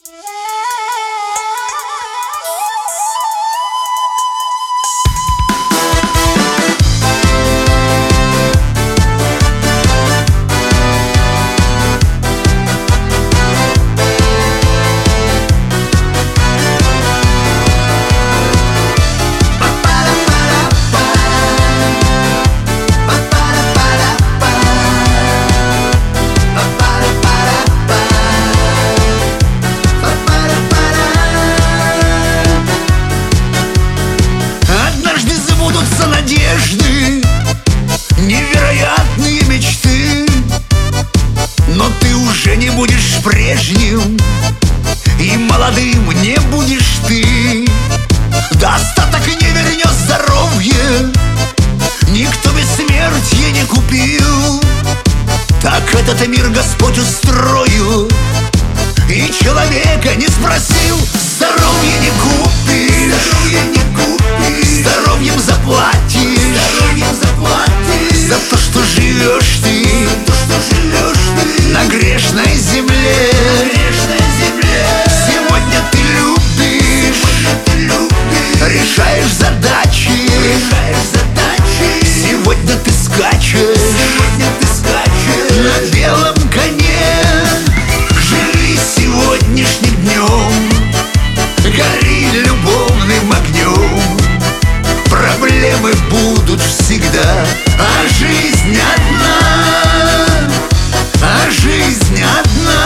Надежды, невероятные мечты, но ты уже не будешь прежним, и молодым не будешь ты. Достаток не вернет здоровье, никто бессмертие не купил. Так этот мир Господь устроил, и человека не спросил. Здоровье не купишь, здоровьем заплатишь, за то, что живешь ты на грешной земле. Сегодня ты любишь, решаешь задачи, сегодня ты скачешь на белом коне. Живи сегодняшним днем, гори любовным огнем. Проблемы будут всегда, а жизнь одна, а жизнь одна.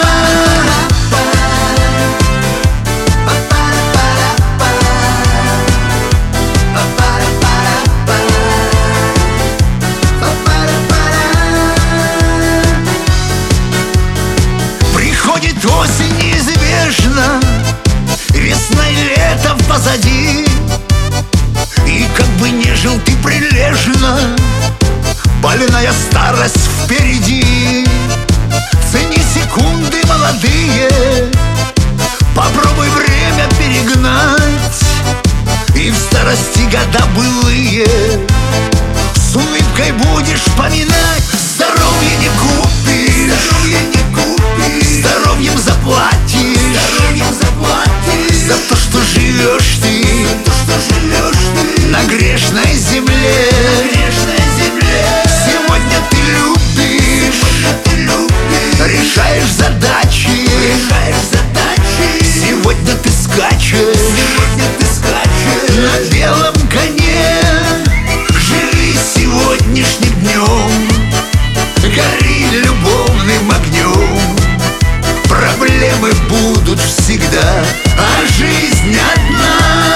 Приходит осень неизбежно, весна и лето позади. И как бы не жил ты прилежно, больная старость впереди. Цени секунды молодые, попробуй время перегнать, и в старости года былые с улыбкой будешь поминать. Здоровье не купишь, здоровьем заплатишь, за то, что живешь ты на грешной земле. Сегодня ты любишь, решаешь задачи, сегодня ты скачешь на белом коне. Живи сегодняшним днем, гори любовным огнем. Проблемы будут всегда, а жизнь одна.